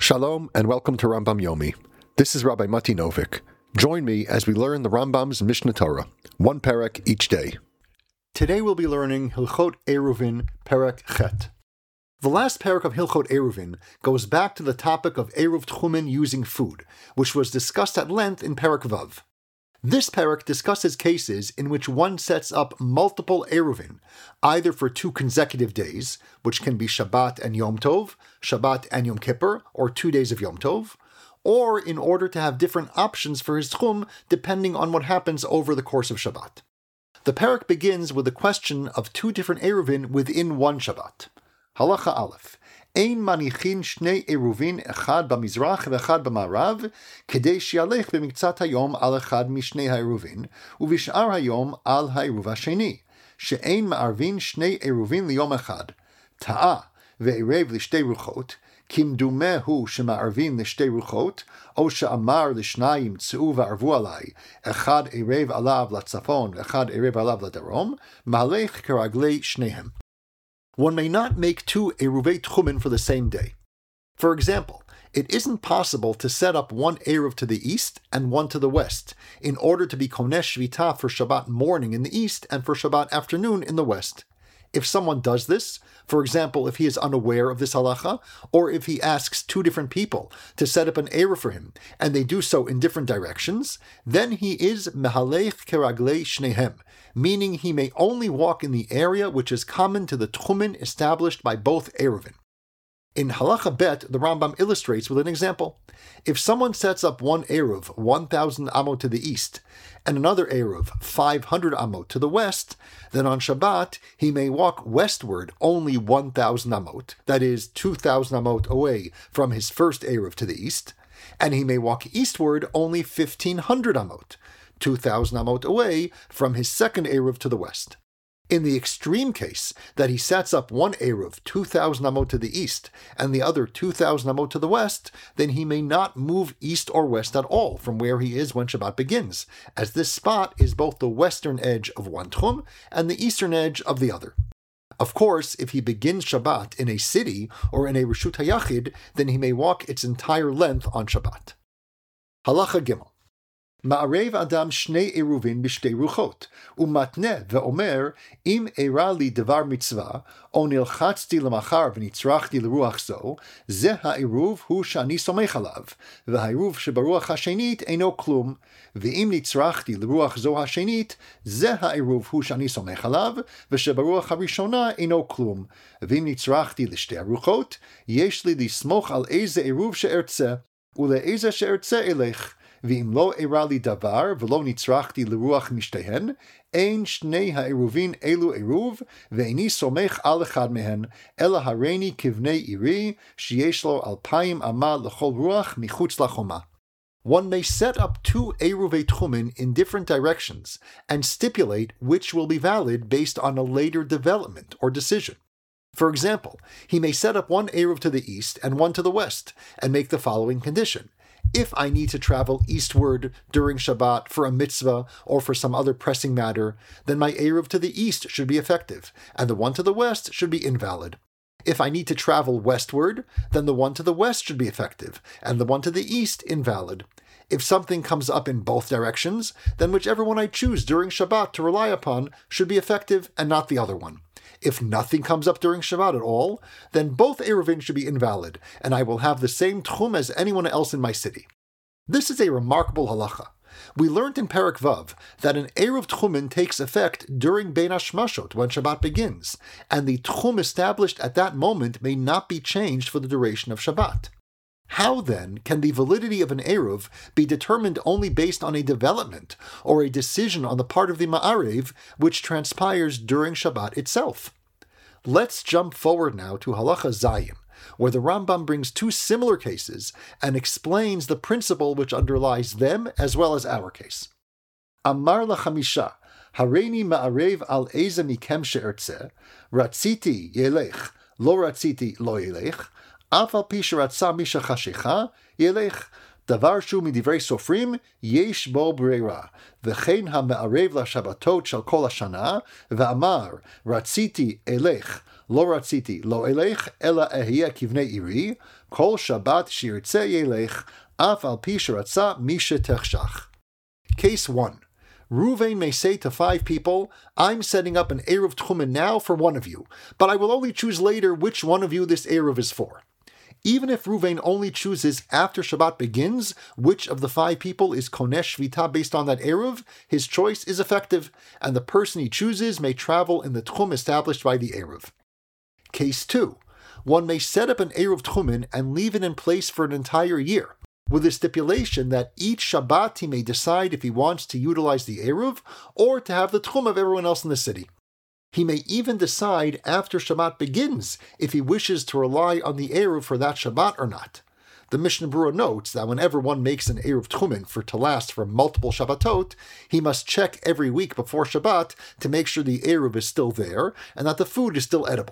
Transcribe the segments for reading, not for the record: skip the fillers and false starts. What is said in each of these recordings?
Shalom and welcome to Rambam Yomi. This is Rabbi Mati Novik. Join me as we learn the Rambam's Mishnah Torah, one perek each day. Today we'll be learning Hilchot Eruvin, Perek Chet. The last perek of Hilchot Eruvin goes back to the topic of Eruv Tchumen using food, which was discussed at length in Perek Vav. This perek discusses cases in which one sets up multiple Eruvin, either for 2 consecutive days, which can be Shabbat and Yom Tov, Shabbat and Yom Kippur, or 2 days of Yom Tov, or in order to have different options for his tchum depending on what happens over the course of Shabbat. The perek begins with the question of 2 different Eruvin within one Shabbat. Halacha Aleph. Ein manichin shnei eruvin echad b'mizrach ve'echad b'ma'arav kedei shialech b'miktzat hayom al echad mishnei ha'eruvin uvish'ar hayom al ha'eruv hasheni she'ein ma'arvin shnei eruvin liyom echad ta'a ve'erev l'shtei ruchot kimdumeh hu shema'arvin l'shtei ruchot o she'amar l'shnayim tz'u va'arvu alai echad erev alav latzafon ve'echad erev alav ladarom ma'alech keraglei shnehem. One may not make 2 Eruvei Tchumen for the same day. For example, it isn't possible to set up one Eruv to the east and one to the west, in order to be Konesh Shvita for Shabbat morning in the east and for Shabbat afternoon in the west. If someone does this, for example, if he is unaware of this halacha, or if he asks 2 different people to set up an Eruv for him, and they do so in different directions, then he is Mehalech Keraglei Shnehem, meaning he may only walk in the area which is common to the Tchumen established by both Eruvin. In Halacha Bet, the Rambam illustrates with an example. If someone sets up one Eruv 1,000 amot to the east, and another Eruv 500 amot to the west, then on Shabbat he may walk westward only 1,000 amot, that is 2,000 amot away from his first Eruv to the east, and he may walk eastward only 1,500 amot, 2,000 amot away from his second Eruv to the west. In the extreme case that he sets up one Eruv 2,000 amot to the east and the other 2,000 amot to the west, then he may not move east or west at all from where he is when Shabbat begins, as this spot is both the western edge of one tchum and the eastern edge of the other. Of course, if he begins Shabbat in a city or in a Reshut HaYachid, then he may walk its entire length on Shabbat. Halacha Gimel. Ma'arev Adam shnei eruvin b'shtei ruchot, umatne ve'omer, im eira li devar mitzvah, o nilchatzti lemachar v'nitzrachti l'ruach zo, ze ha'eruv hu shani somech alav, v'ha'eruv shebaruach hashenit eino klum, ve'im nitzrachti l'ruach zo hashenit, ze ha'eruv hu shani somech alav, v'shebaruach harishona eino klum, ve'im nitzrachti l'shtei ruchot, yesh li lismoch al eze eruv she'ertze, ule'eze she'ertze elech, ואם לא אירע לי דבר ולא נצרכתי לרוח משתיהן, אין שני האירובין אלו עירוב, ואיני סומך על אחד מהן, אלא הריני כבני עירי, שיש לו 2,000 אמה לכל רוח מחוץ לחומה. One may set up 2 Eruvei Tchumen in different directions, and stipulate which will be valid based on a later development or decision. For example, he may set up one Eruv to the east and one to the west, and make the following condition. If I need to travel eastward during Shabbat for a mitzvah or for some other pressing matter, then my Eruv to the east should be effective, and the one to the west should be invalid. If I need to travel westward, then the one to the west should be effective, and the one to the east invalid. If something comes up in both directions, then whichever one I choose during Shabbat to rely upon should be effective and not the other one. If nothing comes up during Shabbat at all, then both Eruvin should be invalid, and I will have the same tchum as anyone else in my city. This is a remarkable halacha. We learned in Perek Vav that an Eruv Tchumen takes effect during Bein HaShmashot when Shabbat begins, and the tchum established at that moment may not be changed for the duration of Shabbat. How then can the validity of an Eruv be determined only based on a development or a decision on the part of the Ma'arev which transpires during Shabbat itself? Let's jump forward now to Halacha Zayin, where the Rambam brings 2 similar cases and explains the principle which underlies them as well as our case. Amar lachamisha, hareini ma'arev al eze mikem she'ertze, ratziti yelech, lo ratziti lo yelech, אף על פי שרצה מי שחשיכה, ילך. דבר שהוא מדברי סופרים, יש בו ברירה. וכן המערב לשבתות של כל השנה, ואמר, רציתי אלך, Lo ratziti lo elech ela ehiyeh kivnei iri, kol Shabbat shirtzeh yelech, af al pi sheratza mishe techshach. Case 1. Ruvain may say to 5 people, I'm setting up an Eruv Tchumen now for one of you, but I will only choose later which one of you this Eruv is for. Even if Ruvain only chooses after Shabbat begins which of the 5 people is Konesh Shvita based on that Eruv, his choice is effective, and the person he chooses may travel in the Tchum established by the Eruv. Case 2. One may set up an Eruv Tchumen and leave it in place for an entire year, with the stipulation that each Shabbat he may decide if he wants to utilize the Eruv or to have the Tchum of everyone else in the city. He may even decide after Shabbat begins if he wishes to rely on the Eruv for that Shabbat or not. The Mishnah Berurah notes that whenever one makes an Eruv Tchumen to last for multiple Shabbatot, he must check every week before Shabbat to make sure the Eruv is still there and that the food is still edible.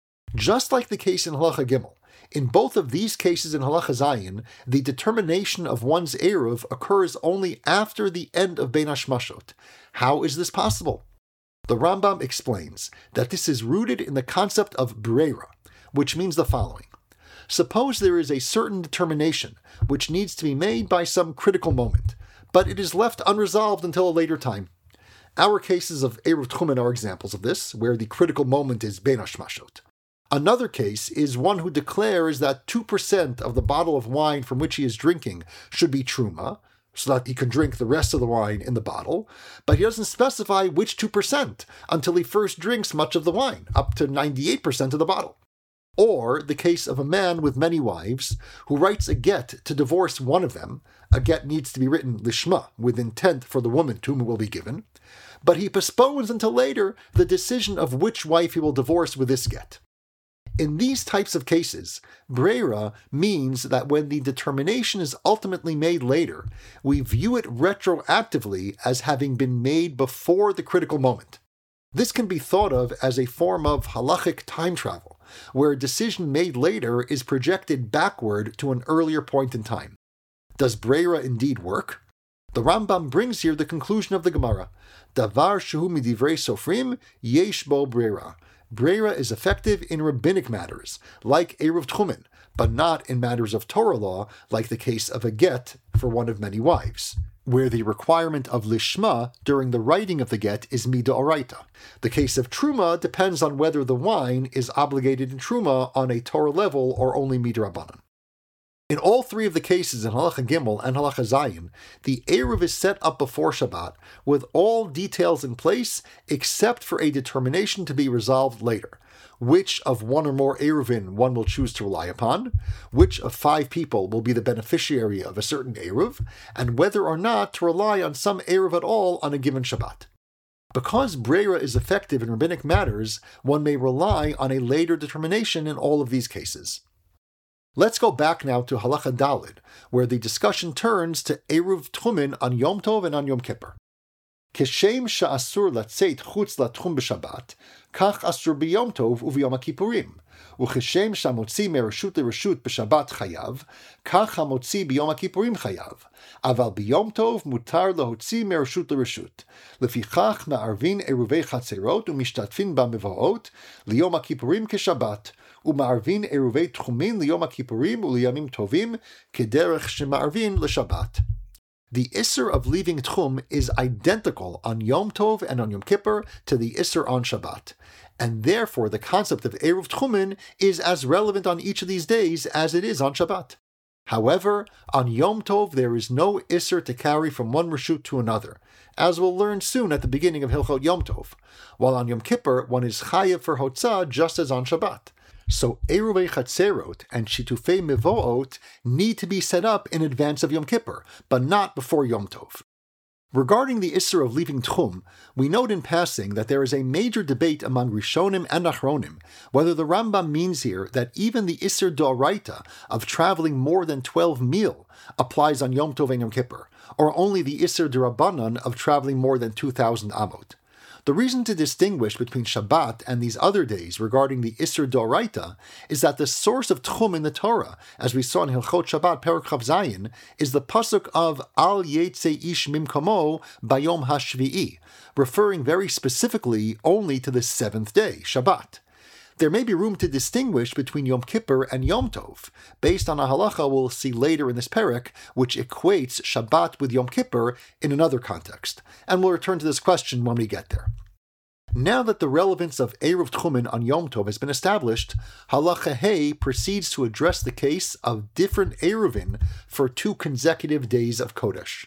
Just like the case in Halacha Gimel, in both of these cases in Halacha Zayin, the determination of one's Eruv occurs only after the end of Bein Hashmashot. How is this possible? The Rambam explains that this is rooted in the concept of breira, which means the following. Suppose there is a certain determination which needs to be made by some critical moment, but it is left unresolved until a later time. Our cases of Eruv Tchumen are examples of this, where the critical moment is Bein Hashmashot. Another case is one who declares that 2% of the bottle of wine from which he is drinking should be truma, so that he can drink the rest of the wine in the bottle, but he doesn't specify which 2% until he first drinks much of the wine, up to 98% of the bottle. Or the case of a man with many wives who writes a get to divorce one of them. A get needs to be written lishma, with intent for the woman to whom it will be given, but he postpones until later the decision of which wife he will divorce with this get. In these types of cases, breira means that when the determination is ultimately made later, we view it retroactively as having been made before the critical moment. This can be thought of as a form of halachic time travel, where a decision made later is projected backward to an earlier point in time. Does breira indeed work? The Rambam brings here the conclusion of the Gemara, Davar shehu midivrei sofrim yesh bo breira. Breira is effective in rabbinic matters, like Eruv Tchumen, but not in matters of Torah law, like the case of a get for one of many wives, where the requirement of lishma during the writing of the get is midoraita. The case of truma depends on whether the wine is obligated in truma on a Torah level or only midrabanan. In all 3 of the cases in Halacha Gimel and Halacha Zayin, the Eruv is set up before Shabbat, with all details in place except for a determination to be resolved later. Which of one or more Eruvin one will choose to rely upon, which of 5 people will be the beneficiary of a certain Eruv, and whether or not to rely on some Eruv at all on a given Shabbat. Because breira is effective in rabbinic matters, one may rely on a later determination in all of these cases. Let's go back now to Halacha Daled, where the discussion turns to Eruv Tchumen on Yom Tov and on Yom Kippur. Keshem she'asur latzeit chutz latchum b'Shabbat, kach asur b'Yom Tov u'v'Yom HaKippurim, u'cheshem she'amotzi mereshut lereshut b'Shabbat chayav, kach hamotzi b'Yom HaKippurim chayav, aval b'Yom Tov mutar lahotzi mereshut lereshut, lefichach ma'arvin eruvei chatzerot u'mishtatfin b'mevoot liyom HaKippurim keshabbat, u'ma'arvin eruvei tchumin liyom HaKippurim u'liyamim tovim kederech she'ma'arvin l'Shabbat. The Isser of leaving Tchum is identical on Yom Tov and on Yom Kippur to the Isser on Shabbat, and therefore the concept of Eruv Tchumen is as relevant on each of these days as it is on Shabbat. However, on Yom Tov there is no Isser to carry from one Reshut to another, as we'll learn soon at the beginning of Hilchot Yom Tov, while on Yom Kippur one is Chayev for Hotzah just as on Shabbat. So Eruvei Chatzerot and Shitufei Mevoot need to be set up in advance of Yom Kippur, but not before Yom Tov. Regarding the Isser of leaving Tchum, we note in passing that there is a major debate among Rishonim and Achronim whether the Rambam means here that even the Isser D'Oraita of traveling more than 12 mil applies on Yom Tov and Yom Kippur, or only the Isser D'Rabbanan of traveling more than 2,000 amot. The reason to distinguish between Shabbat and these other days regarding the Isser D'Oraita is that the source of Tchum in the Torah, as we saw in Hilchot Shabbat Perek Chav Zayin, is the pasuk of Al Yetze Ish Mimkomo Bayom HaShvi'i, referring very specifically only to the 7th day, Shabbat. There may be room to distinguish between Yom Kippur and Yom Tov, based on a halacha we'll see later in this perek, which equates Shabbat with Yom Kippur in another context, and we'll return to this question when we get there. Now that the relevance of Eruv Tchumen on Yom Tov has been established, Halacha Hey proceeds to address the case of different Eruvin for 2 consecutive days of Kodesh.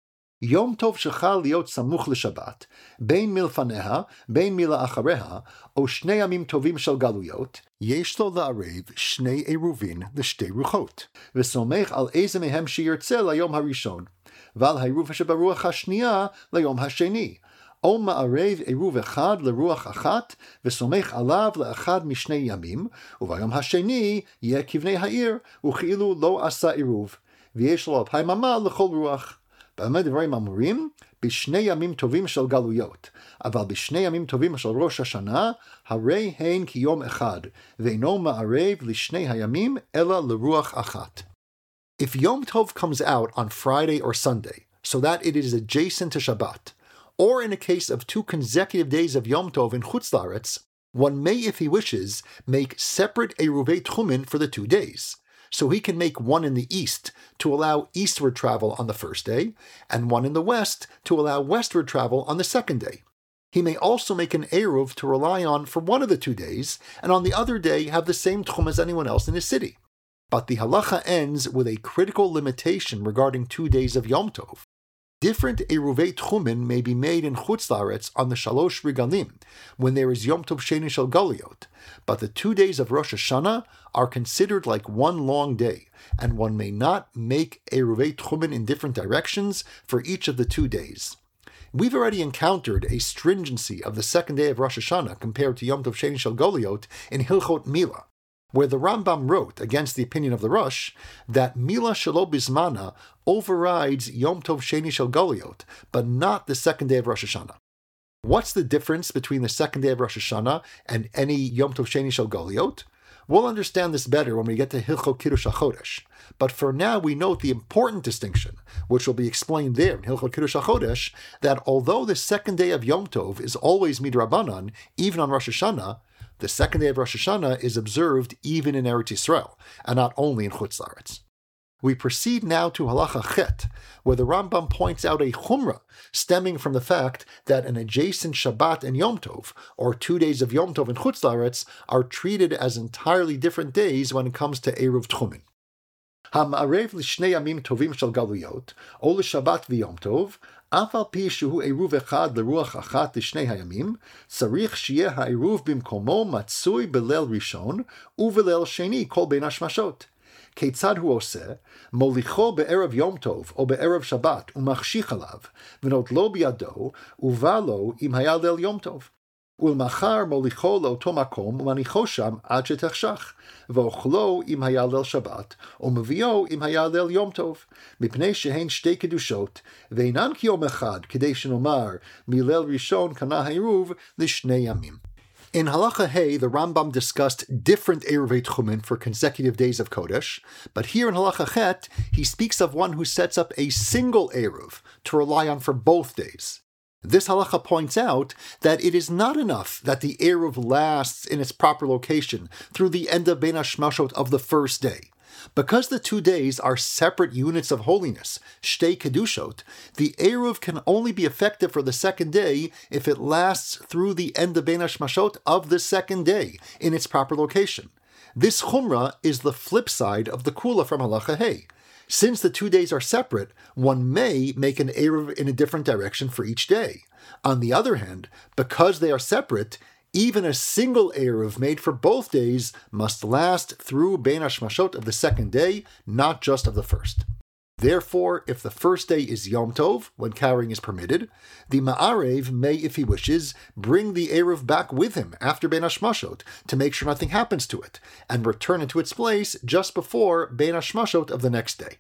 Yom Tov shechal liot samuch l'Shabbat, bein milfaneha, bein mila achareha, o shnei yamim tovim shel galuyot, yesh lo la'arev shnei eruvin l'shtei ruchot, v'somech al eze mehem sheyirtze layom harishon, v'al ha'eruv shebaruach hashniya layom hasheni, o ma'arev eruv echad leruach achat, v'somech alav le'achad mishnei yamim, uvayom hasheni yeh kivnei ha'ir, uchi'ilu lo asa eruv, v'yesh lo alpay mama l'chol ruach. באמת דברים אמורים, בשני ימים טובים של גלויות, אבל בשני ימים טובים של ראש השנה, הרי הן כיום אחד, ואינו מערב לשני הימים, אלא לרוח אחת. If Yom Tov comes out on Friday or Sunday, so that it is adjacent to Shabbat, or in a case of 2 consecutive days of Yom Tov in Chutz La'aretz, one may, if he wishes, make separate Eruvei Tchumen for the 2 days. So he can make one in the east to allow eastward travel on the first day, and one in the west to allow westward travel on the second day. He may also make an Eruv to rely on for one of the 2 days, and on the other day have the same Tchum as anyone else in his city. But the halacha ends with a critical limitation regarding 2 days of Yom Tov. Different Eruvei Tchumen may be made in Chutz La'aretz on the Shalosh Regalim, when there is Yom Tov Sheni Shel Galuyot, but the 2 days of Rosh Hashanah are considered like one long day, and one may not make Eruvei Tchumen in different directions for each of the 2 days. We've already encountered a stringency of the second day of Rosh Hashanah compared to Yom Tov Sheni Shel Galuyot in Hilchot Mila, where the Rambam wrote, against the opinion of the Rosh, that Mila Shelo Bismana overrides Yom Tov Sheni Shel Galuyot, but not the second day of Rosh Hashanah. What's the difference between the second day of Rosh Hashanah and any Yom Tov Sheni Shel Galuyot? We'll understand this better when we get to Hilchot Kiddush HaChodesh, but for now we note the important distinction, which will be explained there in Hilchot Kiddush HaChodesh, that although the second day of Yom Tov is always Midrabanan, even on Rosh Hashanah, the second day of Rosh Hashanah is observed even in Eretz Yisrael, and not only in Chutz La'aretz. We proceed now to Halacha Chet, where the Rambam points out a chumrah stemming from the fact that an adjacent Shabbat and Yom Tov, or 2 days of Yom Tov in Chutz La'aretz, are treated as entirely different days when it comes to Eruv Tchumen. Ha'ma'arev l'shnei yamim tovim shel galuyot, o l'Shabbat v'Yom Tov, אף על פי שהוא עירוב אחד לרוח אחת לשני הימים, צריך שיהיה העירוב במקומו מצוי בליל ראשון ובליל שני כל בין השמשות. כיצד הוא עושה? מוליכו בערב יום טוב או בערב שבת ומחשיך עליו, ונוטלו בידו, ובא לו אם היה ליל יום טוב. ולמחר מוליכו לאותו מקום ומניחו שם עד שתחשך, ואוכלו אם היה ליל שבת, ומביאו אם היה ליל יום טוב, מפני שהן 2 קדושות, ואינן כיום אחד, כדי שנאמר מליל ראשון קנה העירוב לשני ימים. In Halacha Hey, the Rambam discussed different Eruvei Tchumen for consecutive days of Kodesh, but here in Halacha Chet, he speaks of one who sets up a single Eruv to rely on for both days. This halacha points out that it is not enough that the Eruv lasts in its proper location through the end of Bein HaShmashot of the first day. Because the 2 days are separate units of holiness, Shtei Kedushot, the Eruv can only be effective for the second day if it lasts through the end of Bein HaShmashot of the second day in its proper location. This chumrah is the flip side of the kula from Halacha Hey. Since the 2 days are separate, one may make an Eruv in a different direction for each day. On the other hand, because they are separate, even a single Eruv made for both days must last through Bein HaShmashot of the second day, not just of the first. Therefore, if the first day is Yom Tov, when carrying is permitted, the Ma'arev may, if he wishes, bring the Eruv back with him after Bein HaShmashot to make sure nothing happens to it, and return it to its place just before Bein HaShmashot of the next day.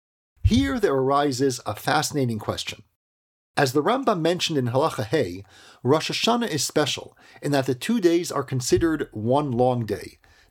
Here there arises a fascinating question. As the Rambam mentioned in Halacha Hey, Rosh Hashanah is special in that the 2 days are considered one long day,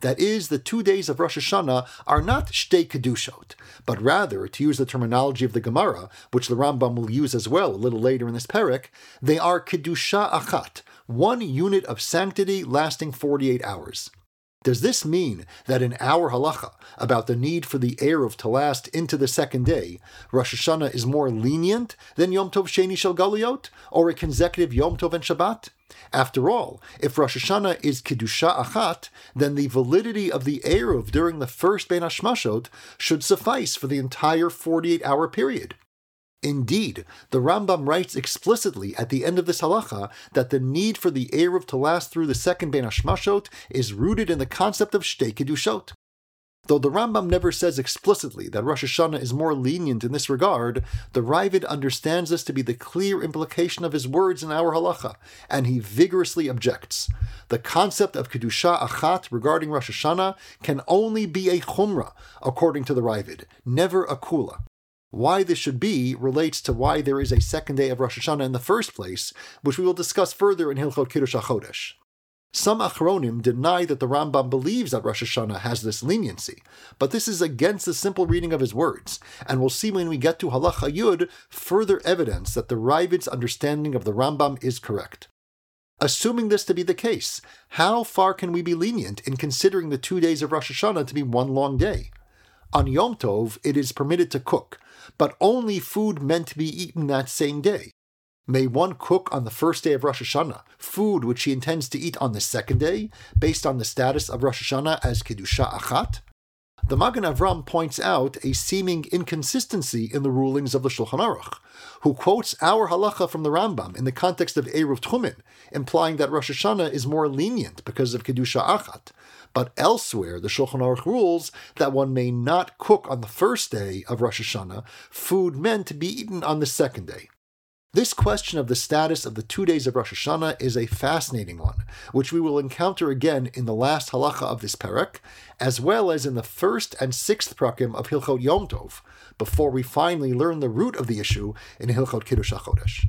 That is, the 2 days of Rosh Hashanah are not shtei kedushot, but rather, to use the terminology of the Gemara, which the Rambam will use as well a little later in this perek, they are kedusha achat, one unit of sanctity lasting 48 hours. Does this mean that in our halacha about the need for the Eruv to last into the second day, Rosh Hashanah is more lenient than Yom Tov Sheni Shel Galuyot, or a consecutive Yom Tov and Shabbat? After all, if Rosh Hashanah is Kedusha Achat, then the validity of the Eruv during the first Bein HaShmashot should suffice for the entire 48-hour period. Indeed, the Rambam writes explicitly at the end of this halacha that the need for the Eruv to last through the second Bein HaShmashot is rooted in the concept of Shtei Kedushot. Though the Rambam never says explicitly that Rosh Hashanah is more lenient in this regard, the Ravid understands this to be the clear implication of his words in our halacha, and he vigorously objects. The concept of Kedusha Achat regarding Rosh Hashanah can only be a chumrah, according to the Ravid, never a kula. Why this should be relates to why there is a second day of Rosh Hashanah in the first place, which we will discuss further in Hilchot Kiddush HaChodesh. Some Achronim deny that the Rambam believes that Rosh Hashanah has this leniency, but this is against the simple reading of his words, and we'll see when we get to Halacha Yud further evidence that the Ravid's understanding of the Rambam is correct. Assuming this to be the case, how far can we be lenient in considering the 2 days of Rosh Hashanah to be one long day? On Yom Tov, it is permitted to cook, but only food meant to be eaten that same day. May one cook on the first day of Rosh Hashanah food which he intends to eat on the second day, based on the status of Rosh Hashanah as Kedusha Achat? The Magen Avram points out a seeming inconsistency in the rulings of the Shulchan Aruch, who quotes our halacha from the Rambam in the context of Eruv Tchumen, implying that Rosh Hashanah is more lenient because of Kedusha Achat. But elsewhere, the Shulchan Aruch rules that one may not cook on the first day of Rosh Hashanah food meant to be eaten on the second day. This question of the status of the 2 days of Rosh Hashanah is a fascinating one, which we will encounter again in the last halacha of this perek, as well as in the first and sixth prakim of Hilchot Yom Tov, before we finally learn the root of the issue in Hilchot Kiddush HaChodesh.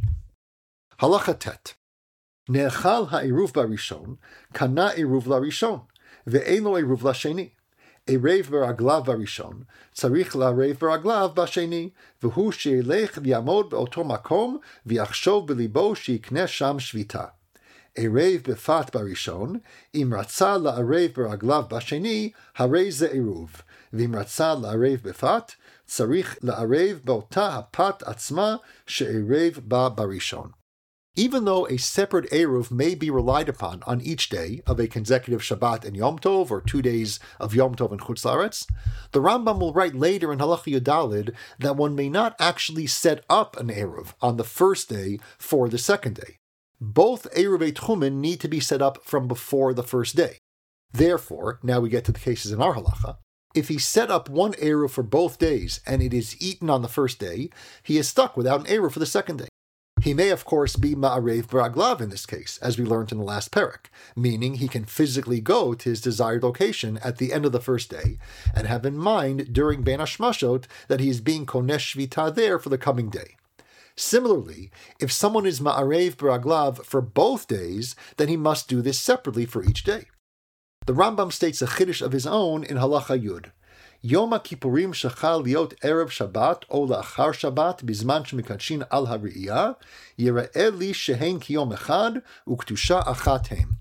Halacha Tet. Ne'echal ha'eruv barishon, kana eruv larishon, ve'ein lo eruv lasheni. Erev baraglav barishon, tzarich la'arev baraglav basheni, v'hu she'elech v'yamod be'oto makom, v'yachshov b'libo she'ikneh sham shvita. Erev befat barishon, im ratza la'arev baraglav basheni, harei ze eruv, v'im ratza la'arev befat, tzarich la'arev be'ota hapat atzma she'erev ba barishon. Even though a separate Eruv may be relied upon on each day of a consecutive Shabbat and Yom Tov, or 2 days of Yom Tov and Chutz La'aretz, the Rambam will write later in Halacha Yudalid that one may not actually set up an Eruv on the first day for the second day. Both Eruvei Tchumen need to be set up from before the first day. Therefore, now we get to the cases in our Halacha, if he set up one Eruv for both days and it is eaten on the first day, he is stuck without an Eruv for the second day. He may, of course, be ma'arev baraglav in this case, as we learned in the last perek, meaning he can physically go to his desired location at the end of the first day, and have in mind during Bein HaShmashot that he is being konesh shvita there for the coming day. Similarly, if someone is ma'arev baraglav for both days, then he must do this separately for each day. The Rambam states a chiddush of his own in Halacha Yud. Yom HaKippurim shachal liot erev Shabbat o la'achar Shabbat bizman shemikadshin al ha'ri'iyah yira'eh li shehen kiyom echad u'ktusha achat hem.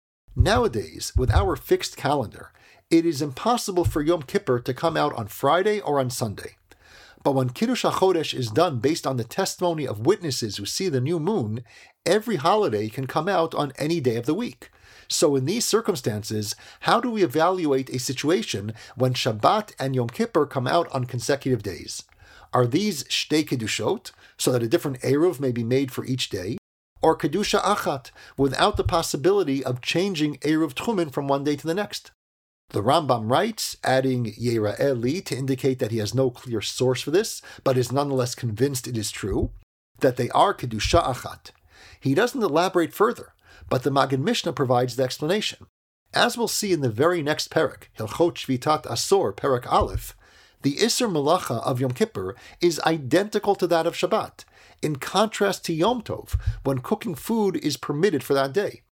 Nowadays, with our fixed calendar, it is impossible for Yom Kippur to come out on Friday or on Sunday. But when Kiddush HaChodesh is done based on the testimony of witnesses who see the new moon, every holiday can come out on any day of the week. So in these circumstances, how do we evaluate a situation when Shabbat and Yom Kippur come out on consecutive days? Are these Shtei Kedushot, so that a different Eruv may be made for each day? Or Kedusha Achat, without the possibility of changing Eruv Tchumen from one day to the next? The Rambam writes, adding Yira'eh li to indicate that he has no clear source for this, but is nonetheless convinced it is true, that they are Kedusha Achat. He doesn't elaborate further, but the Magen Mishnah provides the explanation. As we'll see in the very next perek, Hilchot Shvitat Asor, perek Aleph, the Isser Melacha of Yom Kippur is identical to that of Shabbat, in contrast to Yom Tov, when cooking food is permitted for that day.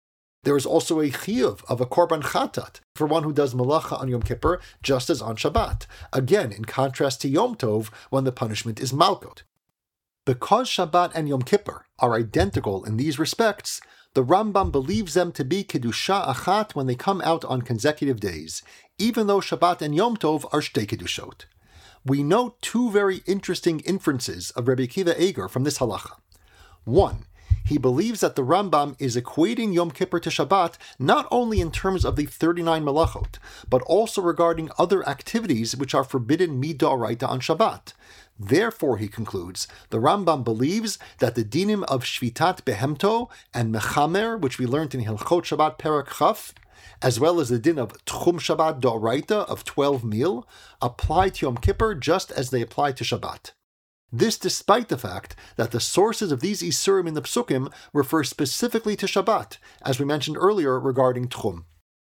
There is also a chiyuv of a korban chatat for one who does malacha on Yom Kippur, just as on Shabbat, again in contrast to Yom Tov when the punishment is malkut. Because Shabbat and Yom Kippur are identical in these respects, the Rambam believes them to be kedusha achat when they come out on consecutive days, even though Shabbat and Yom Tov are shtei kedushot. We note two very interesting inferences of Rabbi Akiva Eiger from this halacha. One, he believes that the Rambam is equating Yom Kippur to Shabbat not only in terms of the 39 malachot, but also regarding other activities which are forbidden midoraita on Shabbat. Therefore, he concludes, the Rambam believes that the dinim of Shvitat Behemto and Mechamer, which we learned in Hilchot Shabbat Perek Chaf, as well as the din of Tchum Shabbat Doraita of 12 meal, apply to Yom Kippur just as they apply to Shabbat. This despite the fact that the sources of these Isurim in the Psukim refer specifically to Shabbat, as we mentioned earlier regarding Tchum.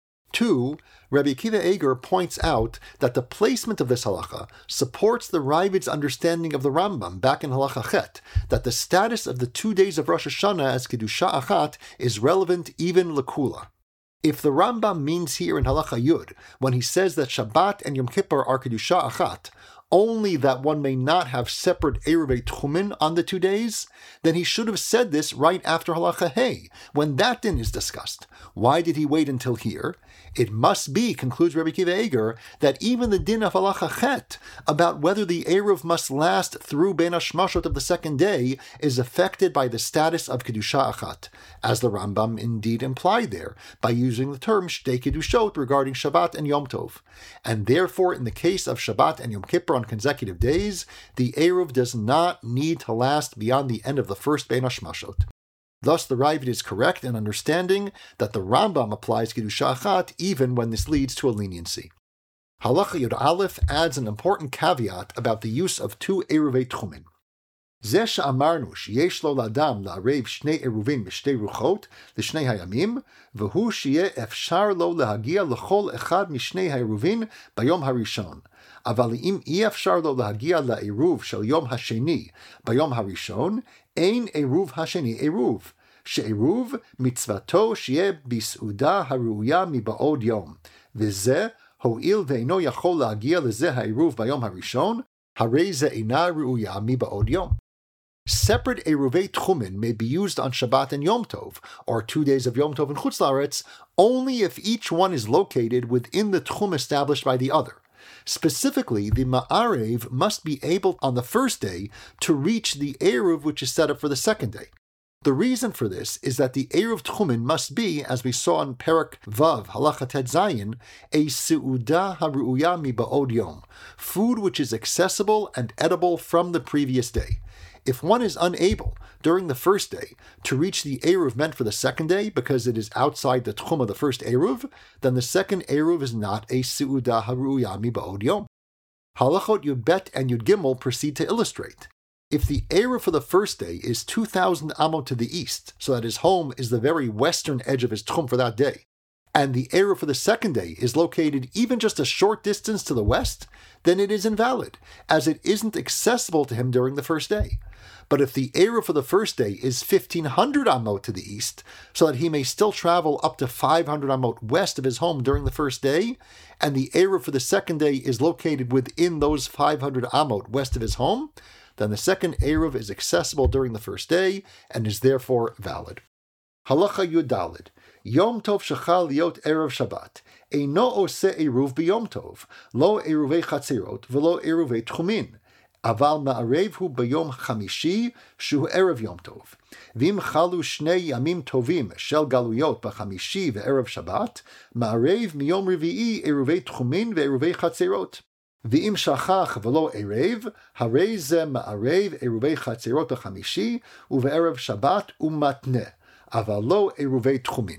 2. Rabbi Akiva Eiger points out that the placement of this halacha supports the Ravid's understanding of the Rambam back in halacha chet, that the status of the 2 days of Rosh Hashanah as Kedusha Achat is relevant even lekula. If the Rambam means here in halacha Yud, when he says that Shabbat and Yom Kippur are Kedusha Achat, only that one may not have separate Eruvei Tchumin on the 2 days, then he should have said this right after halacha Hey, when that din is discussed. Why did he wait until here? It must be, concludes Rabbi Akiva Eiger, that even the din of halacha Chet, about whether the Eruv must last through Ben Hashmashot of the second day, is affected by the status of Kedusha Achat, as the Rambam indeed implied there, by using the term Shtei Kedushot regarding Shabbat and Yom Tov. And therefore, in the case of Shabbat and Yom Kippur on consecutive days, the Eruv does not need to last beyond the end of the first Ben Hashmashot. Thus, the Ravid is correct in understanding that the Rambam applies Kedusha Achat even when this leads to a leniency. Halacha Yud Aleph adds an important caveat about the use of 2 Eruvei Tchumin. Zeh she'amarnu sheyesh lo l'adam la'arev shnei eruvin mishtei ruchot l'shnei hayamim, v'hu sheyeh efshar lo lehagia l'chol echad mishnei hayeruvin bayom harishon. אבל אם אי אפשר לו להגיע לעירוב של יום השני ביום הראשון, אין עירוב השני עירוב, שעירוב מצוותו שיהיה בסעודה הראויה מבעוד יום, וזה הואיל ואינו יכול להגיע לזה העירוב ביום הראשון, הרי זה אינה ראויה מבעוד יום. Separate Eruvei Tchumin may be used on Shabbat and Yom Tov, or 2 days of Yom Tov in Chutz La'aretz, only if each one is located within the Tchum established by the other. Specifically, the Ma'arev must be able on the first day to reach the Eruv which is set up for the second day. The reason for this is that the Eruv Tchumin must be, as we saw in Perek Vav, Halacha Tet Zayin, a Seudah Haru'uya Miba'od Yom, food which is accessible and edible from the previous day. If one is unable, during the first day, to reach the Eruv meant for the second day because it is outside the Tchum of the first Eruv, then the second Eruv is not a Seudah Haru'uya Miba'od Yom. Halachot Yud Bet and Yud Gimel proceed to illustrate. If the Eruv for the first day is 2,000 amot to the east, so that his home is the very western edge of his Tchum for that day, and the Eruv for the second day is located even just a short distance to the west, then it is invalid, as it isn't accessible to him during the first day. But if the Eruv for the first day is 1,500 amot to the east, so that he may still travel up to 500 amot west of his home during the first day, and the Eruv for the second day is located within those 500 amot west of his home, then the second Eruv is accessible during the first day and is therefore valid. Halacha Yud Daled. Yom Tov shechal liot Erev Shabbat. Eino ose Eruv b'Yom Tov. Lo Eruvei Chatzirot v'lo Eruvei Tchumin. Aval ma'arev hu b'Yom Chamishi shu Erev Yom Tov. V'im chalu shnei yamim tovim shel galuyot b'Chamishi ve'Erev Shabbat. Ma'arev miyom Revi'i Eruvei Tchumin ve'Eruvei Chatzirot. V'im shachach v'lo erev, harei ze ma'arev eruvei chatzirot b'chamishi, uve'erev Shabbat umatne, aval lo eruvei tchumin.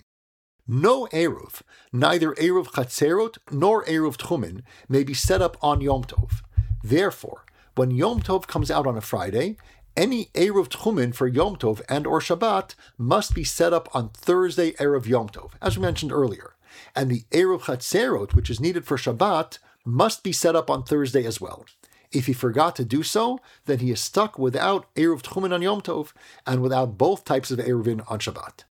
No eruv, neither eruv chatzirot nor eruv tchumin, may be set up on Yom Tov. Therefore, when Yom Tov comes out on a Friday, any eruv tchumin for Yom Tov and or Shabbat must be set up on Thursday erev Yom Tov, as we mentioned earlier, and the eruv chatzirot, which is needed for Shabbat, must be set up on Thursday as well. If he forgot to do so, then he is stuck without Eruv Tchumin on Yom Tov and without both types of Eruvin on Shabbat.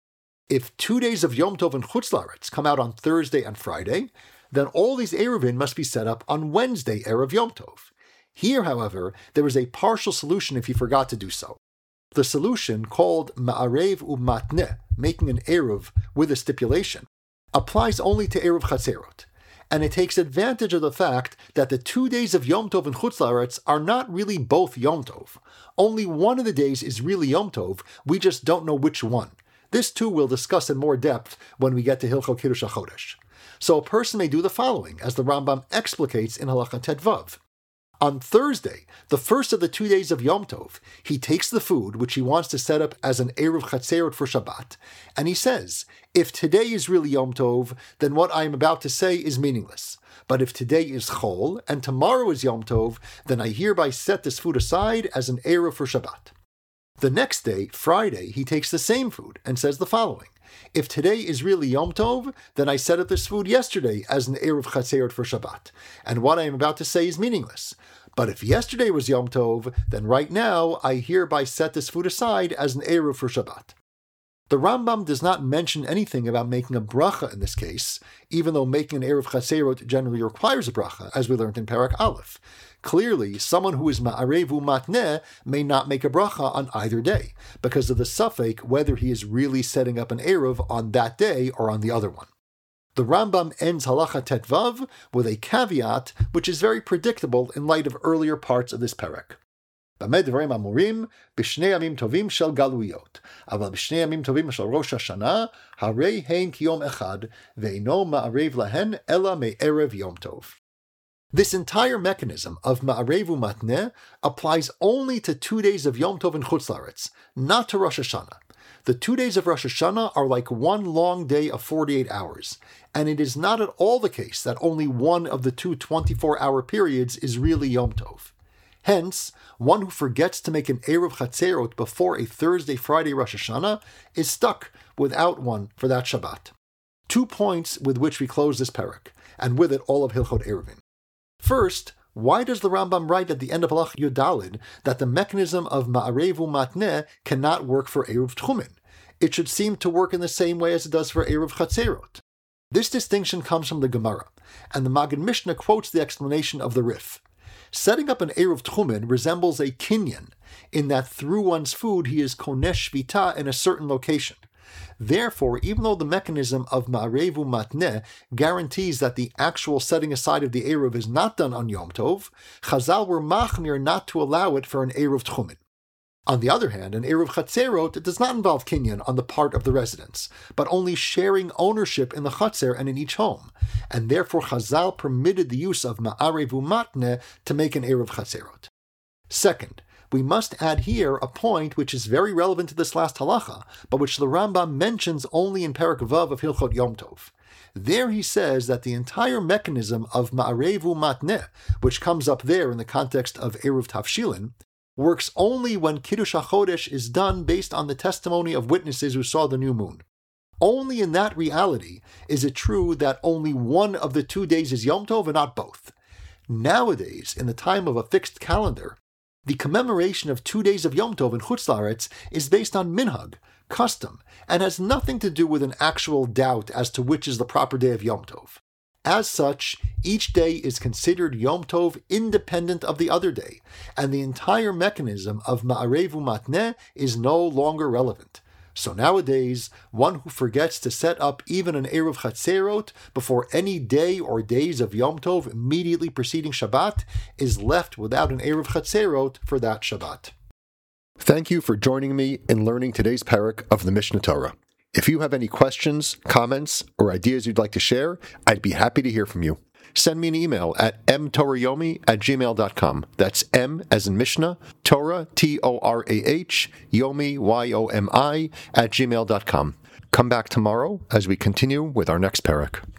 If 2 days of Yom Tov and Chutz La'aretz come out on Thursday and Friday, then all these Eruvin must be set up on Wednesday, Erev Yom Tov. Here, however, there is a partial solution if you forgot to do so. The solution, called Ma'arev U'matneh, making an Eruv with a stipulation, applies only to Eruv Chatzerot, and it takes advantage of the fact that the 2 days of Yom Tov and Chutz La'aretz are not really both Yom Tov. Only one of the days is really Yom Tov, we just don't know which one. This too we'll discuss in more depth when we get to Hilchot Kiddush HaChodesh. So a person may do the following, as the Rambam explicates in Halacha Tet Vav. On Thursday, the first of the 2 days of Yom Tov, he takes the food which he wants to set up as an Eruv Chatzerot for Shabbat, and he says, if today is really Yom Tov, then what I am about to say is meaningless. But if today is Chol, and tomorrow is Yom Tov, then I hereby set this food aside as an Eruv for Shabbat. The next day, Friday, he takes the same food and says the following. If today is really Yom Tov, then I set up this food yesterday as an Eruv Chatzerot for Shabbat, and what I am about to say is meaningless. But if yesterday was Yom Tov, then right now I hereby set this food aside as an Eruv for Shabbat. The Rambam does not mention anything about making a bracha in this case, even though making an Eruv Chatzerot generally requires a bracha, as we learned in Parak Aleph. Clearly, someone who is Ma'arev U'matneh may not make a bracha on either day, because of the suffix whether he is really setting up an Eruv on that day or on the other one. The Rambam ends Halacha Tet Vav with a caveat which is very predictable in light of earlier parts of this parak. במה דברים אמורים? בשני ימים טובים של גלויות, אבל בשני ימים טובים של ראש השנה, הרי הן כיום אחד, ואינו מערב להן אלא מערב יום טוב. This entire mechanism of Ma'arev U'matneh applies only to 2 days of Yom Tov and Chutz La'aretz, not to Rosh Hashanah. The 2 days of Rosh Hashanah are like one long day of 48 hours, and it is not at all the case that only one of the two 24-hour periods is really Yom Tov. Hence, one who forgets to make an Eruv Chatzerot before a Thursday-Friday Rosh Hashanah is stuck without one for that Shabbat. 2 points with which we close this parak, and with it all of Hilchot Eruvin. First, why does the Rambam write at the end of Halach Yud Daled that the mechanism of Ma'arev U'matneh cannot work for Eruv Tchumen? It should seem to work in the same way as it does for Eruv Chatzerot. This distinction comes from the Gemara, and the Maggid Mishnah quotes the explanation of the Rif. Setting up an Eruv Tchumen resembles a kinyan, in that through one's food he is konesh shvita in a certain location. Therefore, even though the mechanism of Ma'arev U'matneh guarantees that the actual setting aside of the Eruv is not done on Yom Tov, Chazal were machmir not to allow it for an Eruv Tchumen. On the other hand, an Eruv Chatzerot does not involve kinyan on the part of the residents, but only sharing ownership in the Chatzer and in each home, and therefore Chazal permitted the use of Ma'arev U'matneh to make an Eruv Chatzerot. Second, we must add here a point which is very relevant to this last halacha, but which the Rambam mentions only in Parak Vav of Hilchot Yom Tov. There he says that the entire mechanism of Ma'arev U'matneh, which comes up there in the context of Eruv Tavshilin, works only when Kiddush HaChodesh is done based on the testimony of witnesses who saw the new moon. Only in that reality is it true that only one of the 2 days is Yom Tov and not both. Nowadays, in the time of a fixed calendar, the commemoration of 2 days of Yom Tov in Chutz La'aretz is based on minhag, custom, and has nothing to do with an actual doubt as to which is the proper day of Yom Tov. As such, each day is considered Yom Tov independent of the other day, and the entire mechanism of Ma'arev U'matneh is no longer relevant. So nowadays, one who forgets to set up even an Eruv Chatzerot before any day or days of Yom Tov immediately preceding Shabbat is left without an Eruv Chatzerot for that Shabbat. Thank you for joining me in learning today's parak of the Mishnah Torah. If you have any questions, comments, or ideas you'd like to share, I'd be happy to hear from you. Send me an email at mtorayomi@gmail.com. That's M as in Mishnah, Torah, Torah, Yomi, Yomi, @gmail.com. Come back tomorrow as we continue with our next parak.